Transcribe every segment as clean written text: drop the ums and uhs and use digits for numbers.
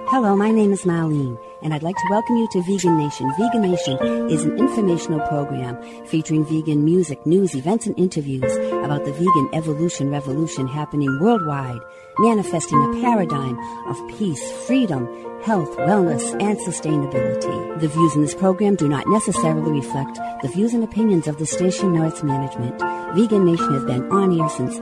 Hello, my name is Marlene, and I'd like to welcome you to Vegan Nation. Vegan Nation is an informational program featuring vegan music, news, events, and interviews about the vegan evolution revolution happening worldwide, manifesting a paradigm of peace, freedom, health, wellness, and sustainability. The views in this program do not necessarily reflect the views and opinions of the station nor its management. Vegan Nation has been on air since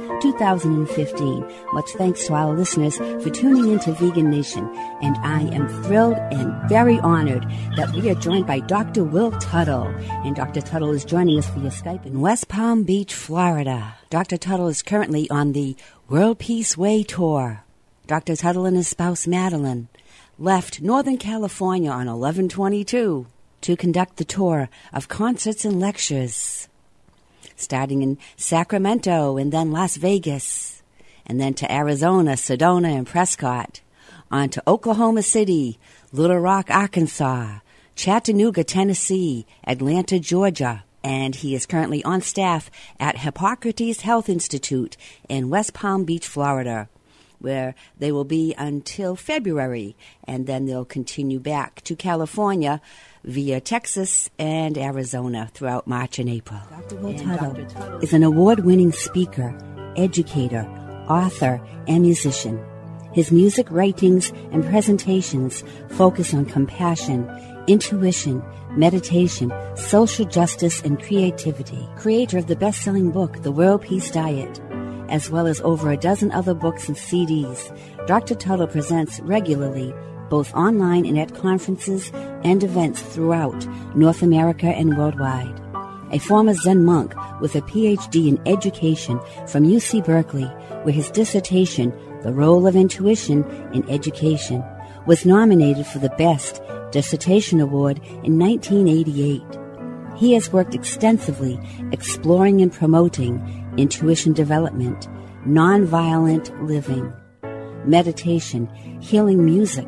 2015. Much thanks to our listeners for tuning into Vegan Nation, and I am thrilled and very honored that we are joined by Dr. Will Tuttle. And Dr. Tuttle is joining us via Skype in West Palm Beach, Florida. Dr. Tuttle is currently on the World Peace Way Tour. Dr. Tuttle and his spouse, Madeline, left Northern California on 11/22 to conduct the tour of concerts and lectures, starting in Sacramento and then Las Vegas, and then to Arizona, Sedona, and Prescott, on to Oklahoma City, Little Rock, Arkansas, Chattanooga, Tennessee, Atlanta, Georgia, and he is currently on staff at Hippocrates Health Institute in West Palm Beach, Florida, where they will be until February, and then they'll continue back to California via Texas and Arizona throughout March and April. Dr. Will Tuttle is an award-winning speaker, educator, author, and musician. His music writings and presentations focus on compassion, intuition, meditation, social justice, and creativity. Creator of the best-selling book, The World Peace Diet, as well as over a dozen other books and CDs, Dr. Tuttle presents regularly, both online and at conferences and events throughout North America and worldwide. A former Zen monk with a PhD in education from UC Berkeley, where his dissertation, The Role of Intuition in Education, was nominated for the Best Dissertation Award in 1988. He has worked extensively exploring and promoting intuition development, nonviolent living, meditation, healing music,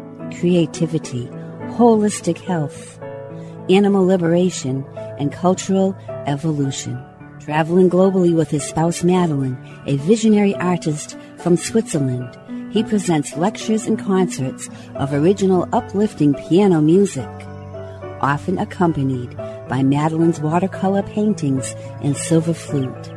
creativity, holistic health, animal liberation, and cultural evolution. Traveling globally with his spouse Madeline, a visionary artist from Switzerland, he presents lectures and concerts of original uplifting piano music, often accompanied by Madeline's watercolor paintings and silver flute.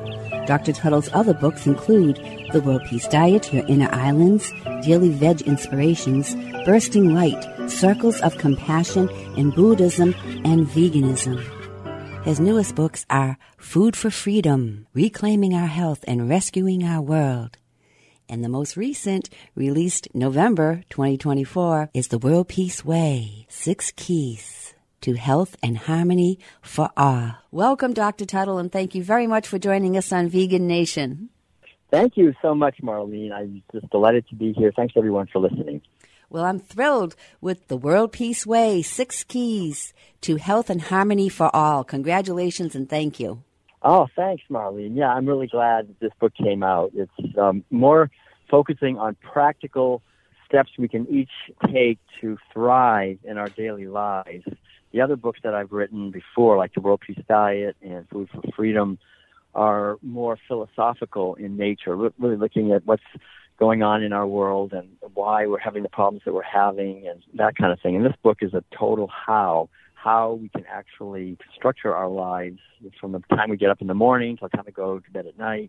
Dr. Tuttle's other books include The World Peace Diet, Your Inner Islands, Daily Veg Inspirations, Bursting Light, Circles of Compassion in Buddhism and Veganism. His newest books are Food for Freedom, Reclaiming Our Health and Rescuing Our World. And the most recent, released November 2024, is The World Peace Way, 6 Keys to Health and Harmony for All. Welcome, Dr. Tuttle, and thank you very much for joining us on Vegan Nation. Thank you so much, Marlene. I'm just delighted to be here. Thanks, everyone, for listening. Well, I'm thrilled with The World Peace Way, 6 Keys to Health and Harmony for All. Congratulations and thank you. Oh, thanks, Marlene. Yeah, I'm really glad that this book came out. It's more focusing on practical steps we can each take to thrive in our daily lives. The other books that I've written before, like The World Peace Diet and Food for Freedom, are more philosophical in nature, really looking at what's going on in our world and why we're having the problems that we're having and that kind of thing. And this book is a total how we can actually structure our lives from the time we get up in the morning till the time we go to bed at night.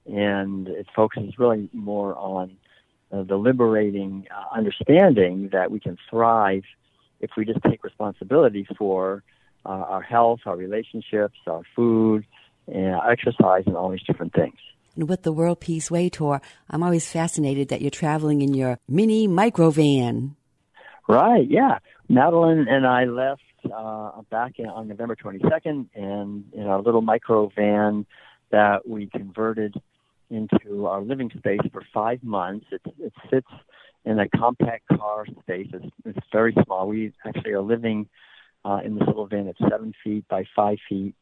And it focuses really more on the liberating understanding that we can thrive if we just take responsibility for our health, our relationships, our food, and our exercise, and all these different things. And with the World Peace Way Tour, I'm always fascinated that you're traveling in your mini microvan. Right, yeah. Madeline and I left back on November 22nd, and in our little microvan that we converted into our living space for 5 months. It sits in a compact car space. It's very small. We actually are living in this little van. It's 7 feet by 5 feet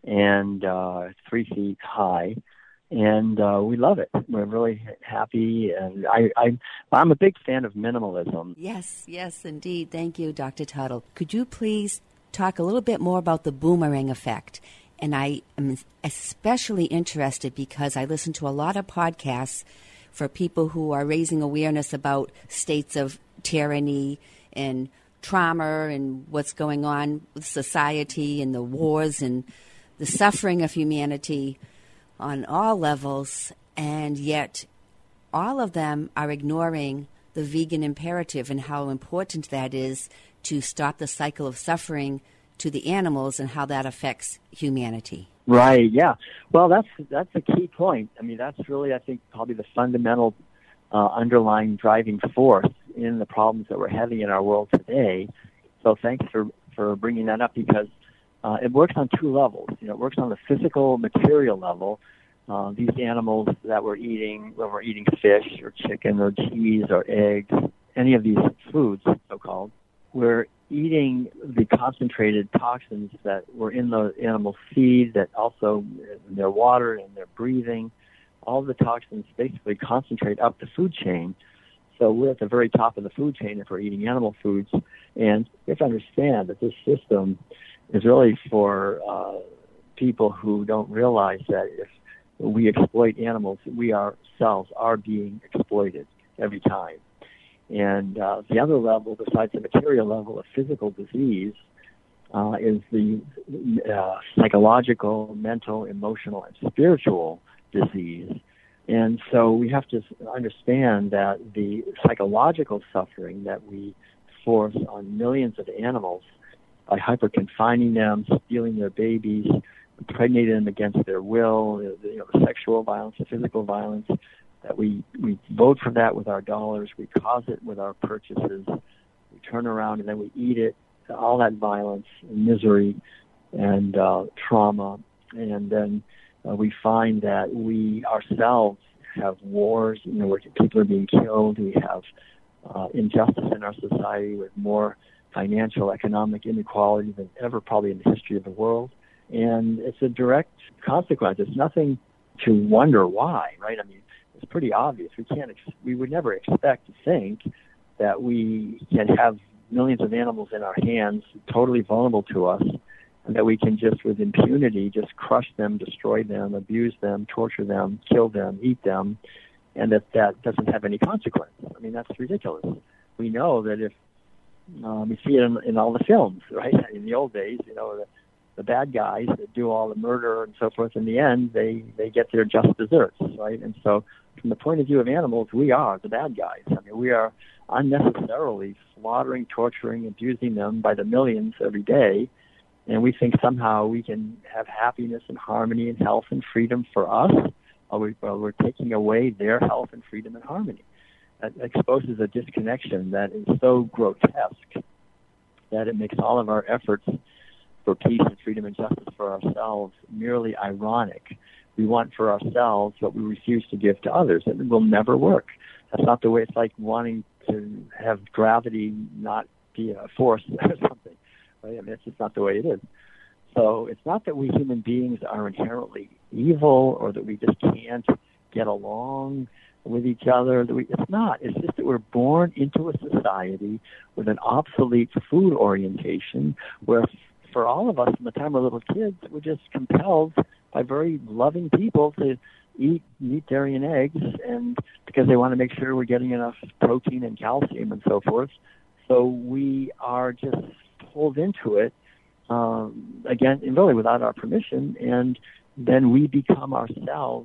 and 3 feet high. And we love it. We're really happy. And I'm a big fan of minimalism. Yes, indeed. Thank you, Dr. Tuttle. Could you please talk a little bit more about the boomerang effect? And I am especially interested because I listen to a lot of podcasts for people who are raising awareness about states of tyranny and trauma and what's going on with society and the wars and the suffering of humanity on all levels, and yet all of them are ignoring the vegan imperative and how important that is to stop the cycle of suffering to the animals and how that affects humanity. Right, yeah. Well, that's a key point. I mean, that's really, I think, probably the fundamental underlying driving force in the problems that we're having in our world today. So thanks for bringing that up, because it works on two levels. It works on the physical, material level. These animals that we're eating, when we're eating fish or chicken or cheese or eggs, any of these foods, so-called, we're eating the concentrated toxins that were in the animal's feed, that also in their water and their breathing. All the toxins basically concentrate up the food chain. So we're at the very top of the food chain if we're eating animal foods. And you have to understand that this system is really for people who don't realize that if we exploit animals, we ourselves are being exploited every time. And the other level, besides the material level of physical disease, is the psychological, mental, emotional, and spiritual disease. And so we have to understand that the psychological suffering that we force on millions of animals by hyper-confining them, stealing their babies, impregnating them against their will, the sexual violence, the physical violence, that we vote for that with our dollars, we cause it with our purchases, we turn around and then we eat it, all that violence and misery and trauma, and then we find that we ourselves have wars, where people are being killed, we have injustice in our society with more financial, economic inequality than ever probably in the history of the world. And it's a direct consequence. It's nothing to wonder why, right? I mean, it's pretty obvious. We would never expect to think that we can have millions of animals in our hands, totally vulnerable to us, and that we can just, with impunity, just crush them, destroy them, abuse them, torture them, kill them, eat them, and that doesn't have any consequence. I mean, that's ridiculous. We know that if we see it in all the films, right? In the old days, the bad guys that do all the murder and so forth, in the end, they get their just desserts, right? And so from the point of view of animals, we are the bad guys. I mean, we are unnecessarily slaughtering, torturing, abusing them by the millions every day, and we think somehow we can have happiness and harmony and health and freedom for us, while we're taking away their health and freedom and harmony. That exposes a disconnection that is so grotesque that it makes all of our efforts for peace and freedom and justice for ourselves merely ironic. We want for ourselves what we refuse to give to others. It will never work. That's not the way. It's like wanting to have gravity not be a force or something, right? I mean, it's just not the way it is. So it's not that we human beings are inherently evil or that we just can't get along with each other. It's not. It's just that we're born into a society with an obsolete food orientation where for all of us from the time we're little kids, we're just compelled by very loving people to eat meat, dairy, and eggs, and because they want to make sure we're getting enough protein and calcium and so forth. So we are just pulled into it, again, and really without our permission, and then we become ourselves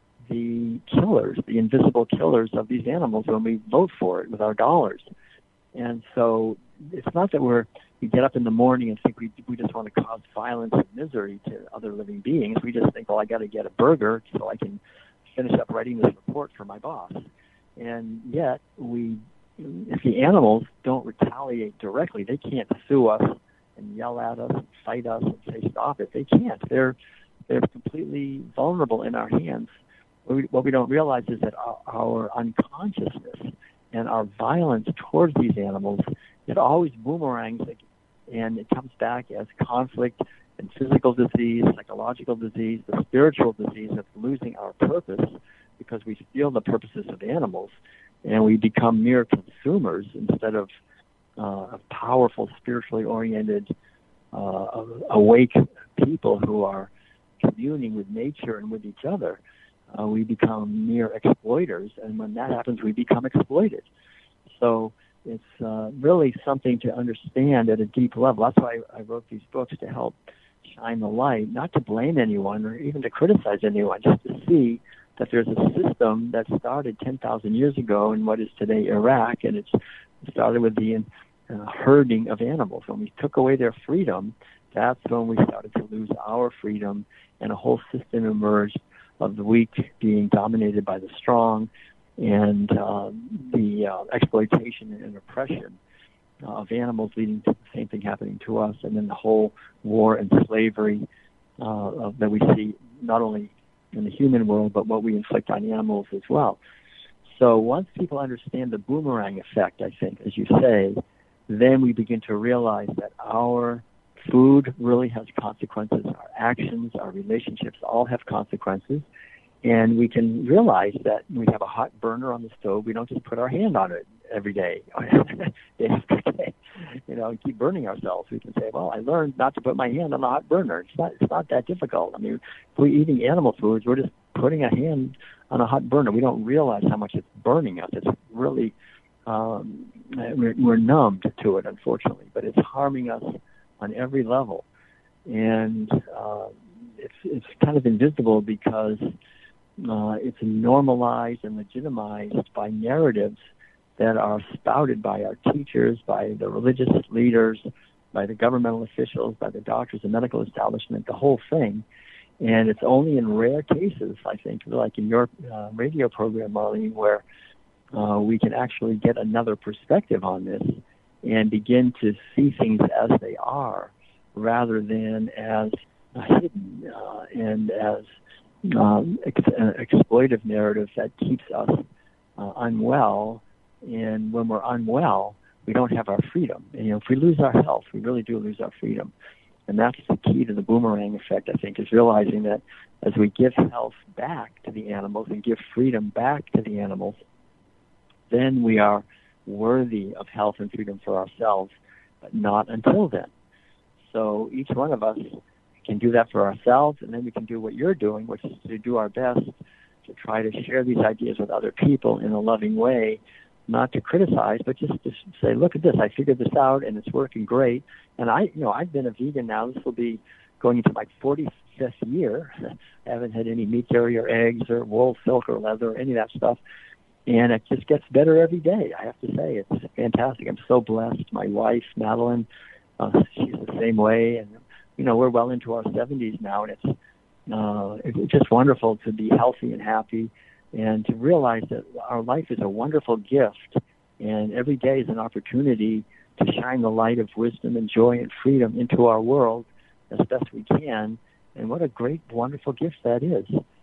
the killers, the invisible killers of these animals when we vote for it with our dollars. And so it's not that we get up in the morning and think we just want to cause violence and misery to other living beings. We just think, well, I got to get a burger so I can finish up writing this report for my boss. And yet, if the animals don't retaliate directly, they can't sue us and yell at us and fight us and say stop it. They can't. They're completely vulnerable in our hands. What we don't realize is that our unconsciousness and our violence towards these animals, it always boomerangs, and it comes back as conflict and physical disease, psychological disease, the spiritual disease of losing our purpose because we steal the purposes of animals and we become mere consumers instead of powerful, spiritually oriented, awake people who are communing with nature and with each other. We become mere exploiters, and when that happens, we become exploited. So it's really something to understand at a deep level. That's why I wrote these books, to help shine the light, not to blame anyone or even to criticize anyone, just to see that there's a system that started 10,000 years ago in what is today Iraq, and it started with the herding of animals. When we took away their freedom, that's when we started to lose our freedom, and a whole system emerged of the weak being dominated by the strong, and the exploitation and oppression of animals leading to the same thing happening to us, and then the whole war and slavery that we see not only in the human world, but what we inflict on animals as well. So once people understand the boomerang effect, I think, as you say, then we begin to realize that our food really has consequences. Our actions, our relationships all have consequences. And we can realize that when we have a hot burner on the stove, we don't just put our hand on it every day, day after day, and keep burning ourselves. We can say, well, I learned not to put my hand on the hot burner. It's not that difficult. I mean, if we're eating animal foods, we're just putting a hand on a hot burner. We don't realize how much it's burning us. It's really, we're numbed to it, unfortunately, but it's harming us on every level. And it's kind of invisible because it's normalized and legitimized by narratives that are spouted by our teachers, by the religious leaders, by the governmental officials, by the doctors, the medical establishment, the whole thing. And it's only in rare cases, I think, like in your radio program, Marlene, where we can actually get another perspective on this and begin to see things as they are rather than as hidden and as an exploitive narrative that keeps us unwell. And when we're unwell, we don't have our freedom. And, if we lose our health, we really do lose our freedom. And that's the key to the boomerang effect, I think, is realizing that as we give health back to the animals and give freedom back to the animals, then we are worthy of health and freedom for ourselves, but not until then. So each one of us can do that for ourselves, and then we can do what you're doing, which is to do our best to try to share these ideas with other people in a loving way, not to criticize, but just to say, look at this, I figured this out, and it's working great. And I've been a vegan now. This will be going into my 45th year. I haven't had any meat, dairy, or eggs, or wool, silk, or leather, or any of that stuff. And it just gets better every day, I have to say. It's fantastic. I'm so blessed. My wife, Madeline, she's the same way. And, we're well into our 70s now, and it's just wonderful to be healthy and happy and to realize that our life is a wonderful gift, and every day is an opportunity to shine the light of wisdom and joy and freedom into our world as best we can. And what a great, wonderful gift that is.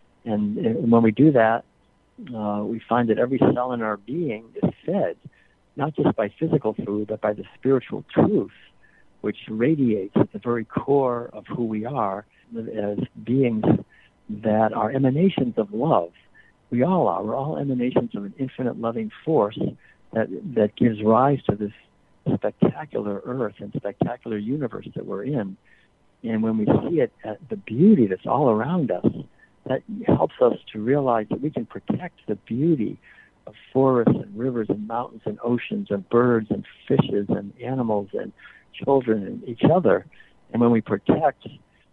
And when we do that, we find that every cell in our being is fed, not just by physical food, but by the spiritual truth, which radiates at the very core of who we are as beings that are emanations of love. We all are. We're all emanations of an infinite loving force that gives rise to this spectacular earth and spectacular universe that we're in. And when we see it at the beauty that's all around us, that helps us to realize that we can protect the beauty of forests and rivers and mountains and oceans and birds and fishes and animals and children and each other. And when we protect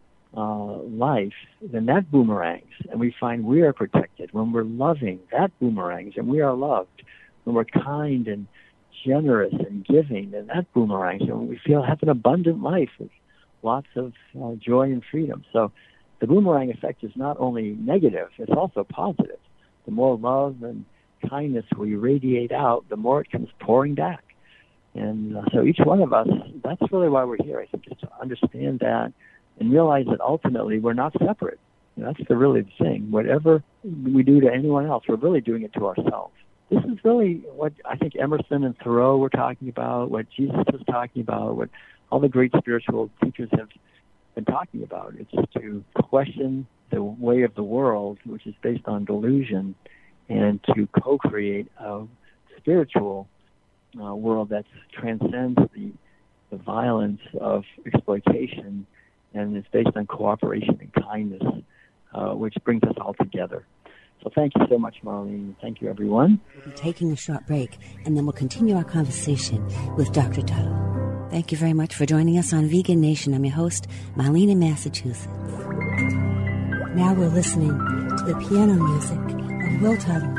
life, then that boomerangs, and we find we are protected. When we're loving, that boomerangs, and we are loved. When we're kind and generous and giving, then that boomerangs, and we have an abundant life with lots of joy and freedom. So the boomerang effect is not only negative, it's also positive. The more love and kindness we radiate out, the more it comes pouring back. And so each one of us, that's really why we're here, I think, is to understand that and realize that ultimately we're not separate. That's really the thing. Whatever we do to anyone else, we're really doing it to ourselves. This is really what I think Emerson and Thoreau were talking about, what Jesus was talking about, what all the great spiritual teachers have been talking about. It's to question the way of the world, which is based on delusion, and to co-create a spiritual world that transcends the violence of exploitation and is based on cooperation and kindness, which brings us all together. So thank you so much, Marlene. Thank you, everyone. We'll be taking a short break, and then we'll continue our conversation with Dr. Tuttle. Thank you very much for joining us on Vegan Nation. I'm your host, Marlene in Massachusetts. Now we're listening to the piano music of Will Tuttle.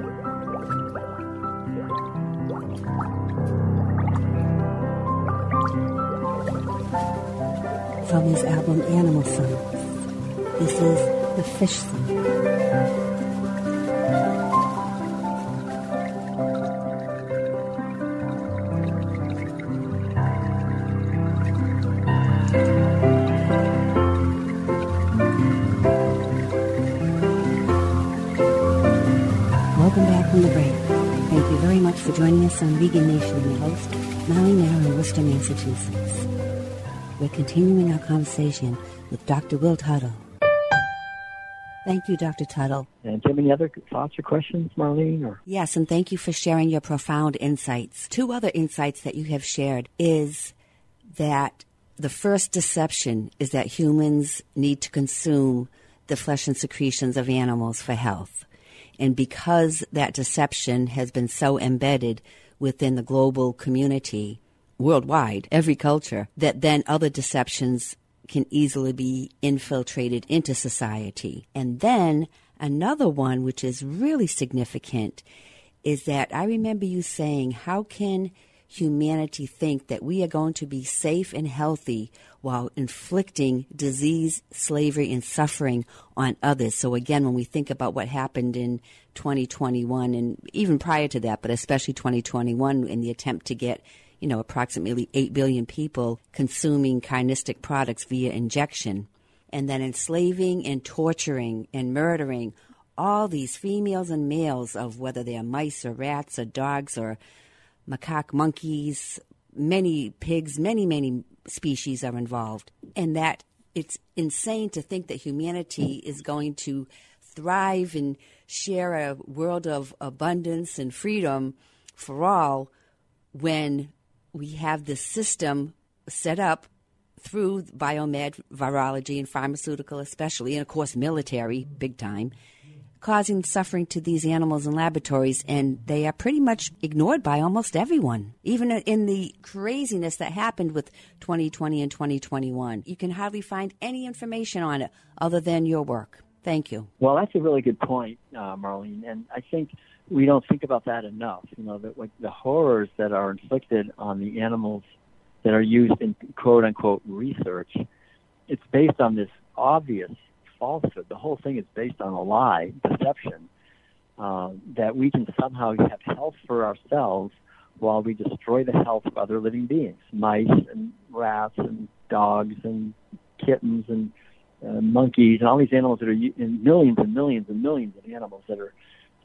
From his album Animal Songs. This is The Fish Song. Welcome back from the break. Thank you very much for joining us on Vegan Nation. I'm your host, Marlene Arrow in Worcester, Massachusetts. We're continuing our conversation with Dr. Will Tuttle. Thank you, Dr. Tuttle. And do you have any other thoughts or questions, Marlene? Or? Yes, and thank you for sharing your profound insights. Two other insights that you have shared is that the first deception is that humans need to consume the flesh and secretions of animals for health. And because that deception has been so embedded within the global community, worldwide, every culture, that then other deceptions can easily be infiltrated into society. And then another one, which is really significant, is that I remember you saying, how can humanity think that we are going to be safe and healthy while inflicting disease, slavery, and suffering on others? So again, when we think about what happened in 2021, and even prior to that, but especially 2021, in the attempt to get approximately 8 billion people consuming carnistic products via injection, and then enslaving and torturing and murdering all these females and males of whether they are mice or rats or dogs or macaque monkeys, many pigs, many species are involved. And that it's insane to think that humanity is going to thrive and share a world of abundance and freedom for all when we have this system set up through biomed, virology, and pharmaceutical especially, and of course military, big time, causing suffering to these animals in laboratories, and they are pretty much ignored by almost everyone. Even in the craziness that happened with 2020 and 2021, you can hardly find any information on it other than your work. Thank you. Well, that's a really good point, Marlene, and I think we don't think about that enough. That like the horrors that are inflicted on the animals that are used in quote-unquote research, it's based on this obvious falsehood. The whole thing is based on a lie, deception, that we can somehow have health for ourselves while we destroy the health of other living beings, mice and rats and dogs and kittens and monkeys and all these animals that are in millions and millions and millions of animals that are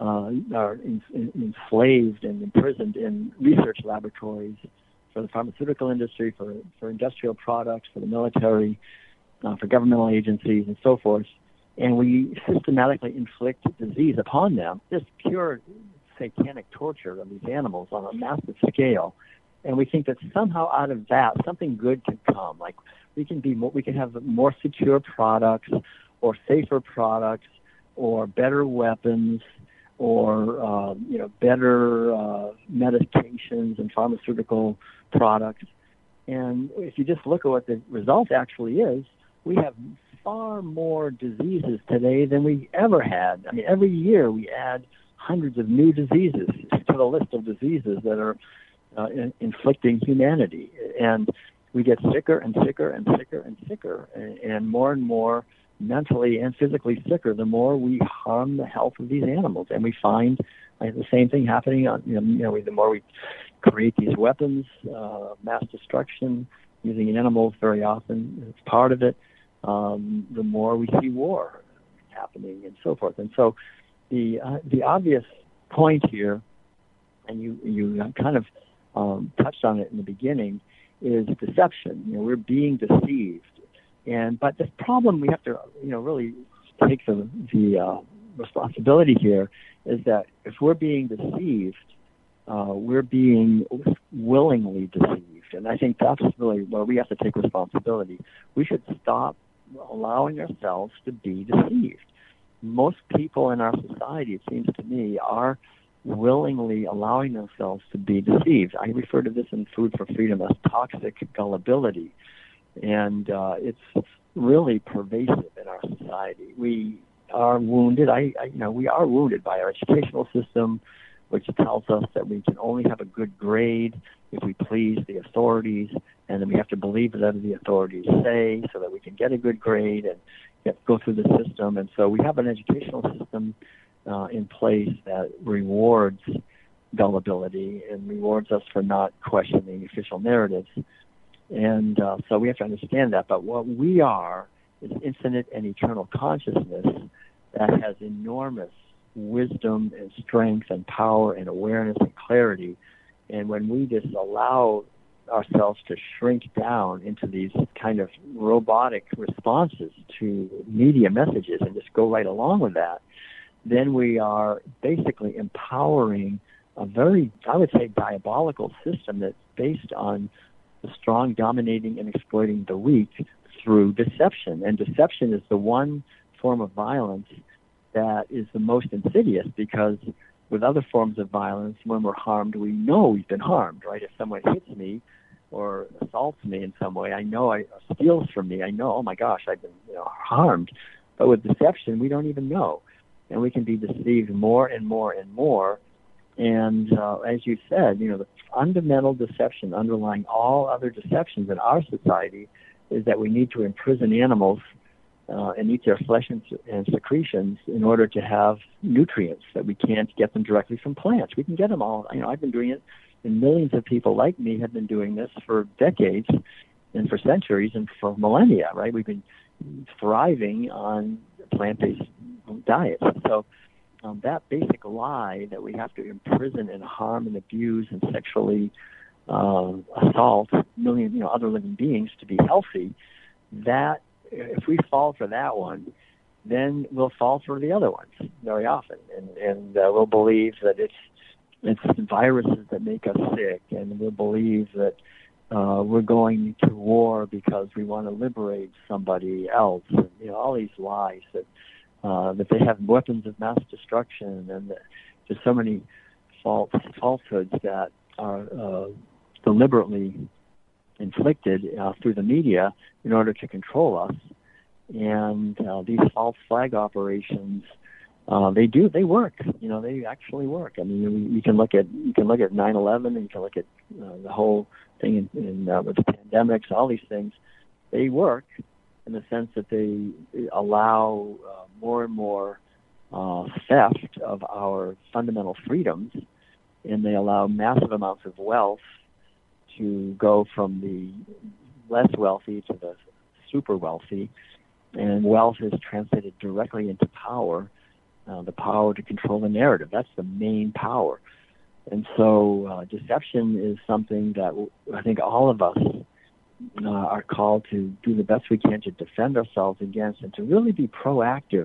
enslaved and imprisoned in research laboratories for the pharmaceutical industry, for industrial products, for the military, for governmental agencies, and so forth. And we systematically inflict disease upon them, just pure satanic torture of these animals on a massive scale. And we think that somehow out of that, something good can come. Like we can have more secure products or safer products or better weapons or better medications and pharmaceutical products. And if you just look at what the result actually is, we have far more diseases today than we ever had. I mean, every year we add hundreds of new diseases to the list of diseases that are inflicting humanity. And we get sicker and sicker and sicker and sicker and more mentally and physically sicker the more we harm the health of these animals. And we find the same thing happening the more we create these weapons, mass destruction, using animals very often, it's part of it, the more we see war happening and so forth. And so the obvious point here, and you kind of touched on it in the beginning, is deception. We're being deceived. But the problem we have to really take the responsibility here is that if we're being deceived, we're being willingly deceived. And I think that's really where we have to take responsibility. We should stop allowing ourselves to be deceived. most people in our society, it seems to me, are willingly allowing themselves to be deceived. I refer to this in Food for Freedom as toxic gullibility. And it's really pervasive in our society. We are wounded. We are wounded by our educational system, which tells us that we can only have a good grade if we please the authorities, and then we have to believe whatever the authorities say so that we can get a good grade and go through the system. And so we have an educational system in place that rewards gullibility and rewards us for not questioning official narratives. And so we have to understand that. But what we are is infinite and eternal consciousness that has enormous wisdom and strength and power and awareness and clarity. And when we just allow ourselves to shrink down into these kind of robotic responses to media messages and just go right along with that, then we are basically empowering a very, I would say, diabolical system that's based on the strong dominating and exploiting the weak through deception. And deception is the one form of violence that is the most insidious, because with other forms of violence, when we're harmed, we know we've been harmed, right? If someone hits me or assaults me in some way, I know, steals from me, I know, oh my gosh, I've been harmed. But with deception, we don't even know. And we can be deceived more and more and more. And as you said, the fundamental deception underlying all other deceptions in our society is that we need to imprison animals and eat their flesh and secretions in order to have nutrients that we can't get them directly from plants. We can get them all. I've been doing it, and millions of people like me have been doing this for decades and for centuries and for millennia, right? We've been thriving on plant-based diets. So that basic lie that we have to imprison and harm and abuse and sexually assault million other living beings to be healthy, that if we fall for that one, then we'll fall for the other ones very often, and we'll believe that it's viruses that make us sick, and we'll believe that we're going to war because we want to liberate somebody else, and all these lies that they have weapons of mass destruction, and there's so many falsehoods that are deliberately inflicted through the media in order to control us. And these false flag operations, they work. They actually work. I mean, you can look at 9/11, and you can look at the whole thing with the pandemics. All these things, they work in the sense that they allow more and more theft of our fundamental freedoms, and they allow massive amounts of wealth to go from the less wealthy to the super wealthy, and wealth is translated directly into power, the power to control the narrative. That's the main power. And so deception is something that I think all of us are called to do the best we can to defend ourselves against, and to really be proactive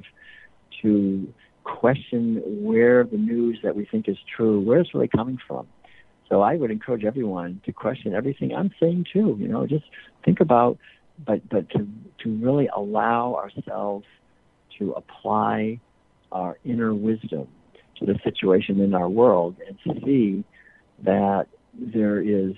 to question where the news that we think is true, where it's really coming from. So I would encourage everyone to question everything I'm saying too. Just think about, but to really allow ourselves to apply our inner wisdom to the situation in our world, and to see that there is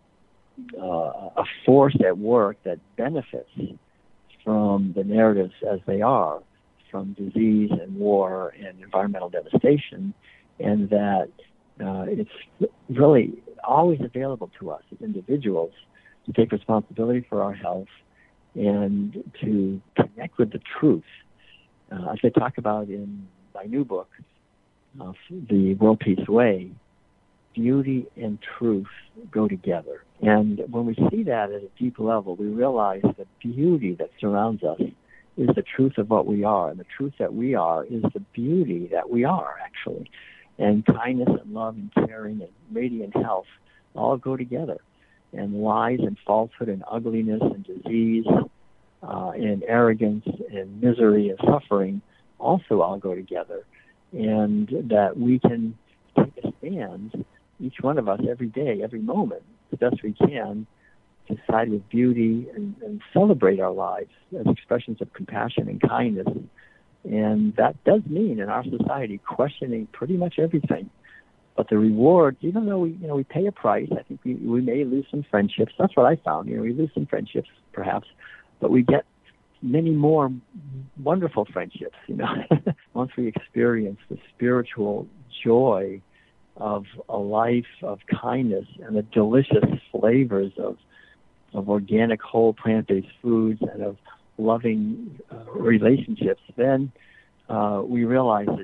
a force at work that benefits from the narratives as they are, from disease and war and environmental devastation, and that it's really always available to us as individuals to take responsibility for our health and to connect with the truth. As I talk about in my new book, The World Peace Way, beauty and truth go together. And when we see that at a deep level, we realize the beauty that surrounds us is the truth of what we are. And the truth that we are is the beauty that we are, actually. And kindness and love and caring and radiant health all go together. And lies and falsehood and ugliness and disease and arrogance and misery and suffering also all go together. And that we can take a stand, each one of us, every day, every moment, the best we can, to side with beauty and celebrate our lives as expressions of compassion and kindness And that does mean in our society questioning pretty much everything. But the reward, even though we pay a price, I think we may lose some friendships. That's what I found. We lose some friendships, perhaps, but we get many more wonderful friendships. Once we experience the spiritual joy of a life of kindness and the delicious flavors of organic, whole plant-based foods and of loving relationships, then we realize that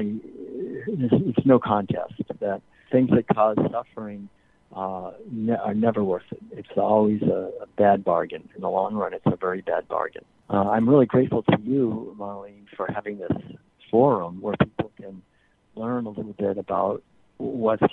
it's no contest, that things that cause suffering are never worth it. It's always a bad bargain. In the long run, it's a very bad bargain. I'm really grateful to you, Marlene, for having this forum where people can learn a little bit about what's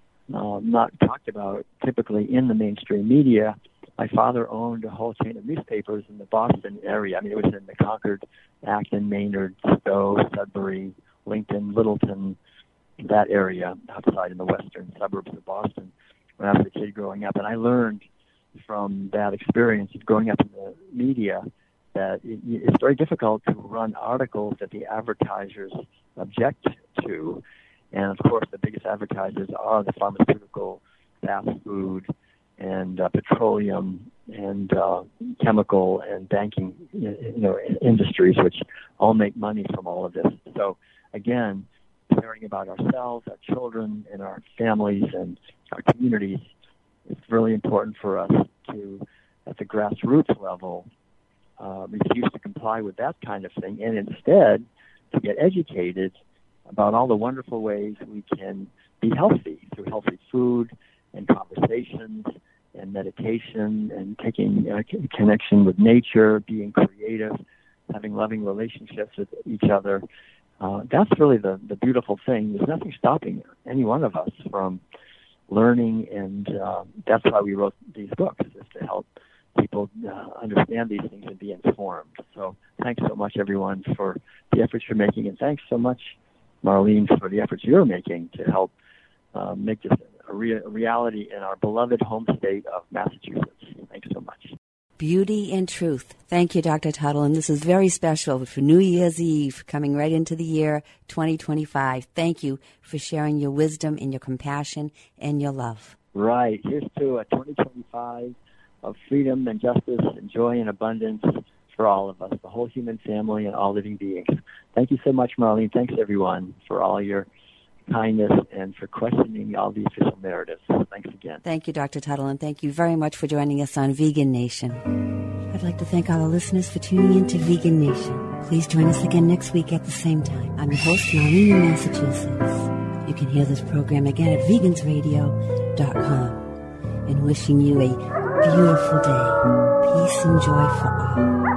not talked about typically in the mainstream media. My father owned a whole chain of newspapers in the Boston area. It was in the Concord, Acton, Maynard, Stowe, Sudbury, Lincoln, Littleton, that area outside in the western suburbs of Boston when I was a kid growing up. And I learned from that experience of growing up in the media that it's very difficult to run articles that the advertisers object to. And, of course, the biggest advertisers are the pharmaceutical, fast food, and petroleum and chemical and banking industries, which all make money from all of this. So, again, caring about ourselves, our children, and our families and our communities, it's really important for us to, at the grassroots level, refuse to comply with that kind of thing, and instead to get educated about all the wonderful ways we can be healthy through healthy food and conversations and meditation and taking connection with nature, being creative, having loving relationships with each other. That's really the beautiful thing. There's nothing stopping any one of us from learning, and that's why we wrote these books, is to help people understand these things and be informed. So thanks so much, everyone, for the efforts you're making, and thanks so much, Marlene, for the efforts you're making to help make this a reality in our beloved home state of Massachusetts. Thanks so much. Beauty and truth. Thank you, Dr. Tuttle. And this is very special for New Year's Eve, coming right into the year 2025. Thank you for sharing your wisdom and your compassion and your love. Right. Here's to a 2025 of freedom and justice and joy and abundance for all of us, the whole human family and all living beings. Thank you so much, Marlene. Thanks, everyone, for all your kindness and for questioning all the official narratives. Thanks again. Thank you, Dr. Tuttle, and thank you very much for joining us on Vegan Nation. I'd like to thank all the listeners for tuning in to Vegan Nation. Please join us again next week at the same time. I'm your host, Marlene in Massachusetts. You can hear this program again at vegansradio.com. And wishing you a beautiful day. Peace and joy for all.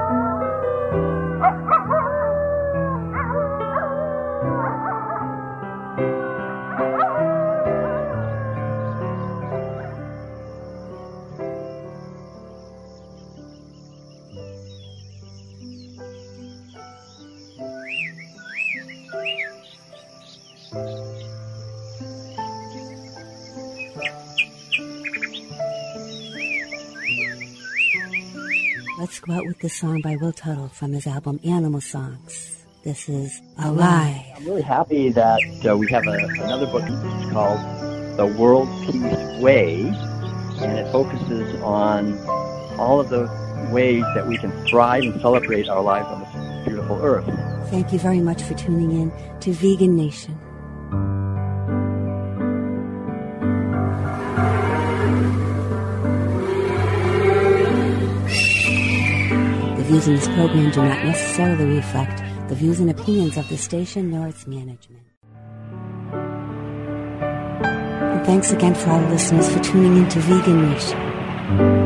Let's go out with this song by Will Tuttle from his album Animal Songs. This is Alive. I'm really happy that we have another book called The World Peace Way, and it focuses on all of the ways that we can thrive and celebrate our lives on this beautiful earth. Thank you very much for tuning in to Vegan Nation. The views in this program do not necessarily reflect the views and opinions of the station nor its management. And thanks again for all the listeners for tuning in to Vegan Nation.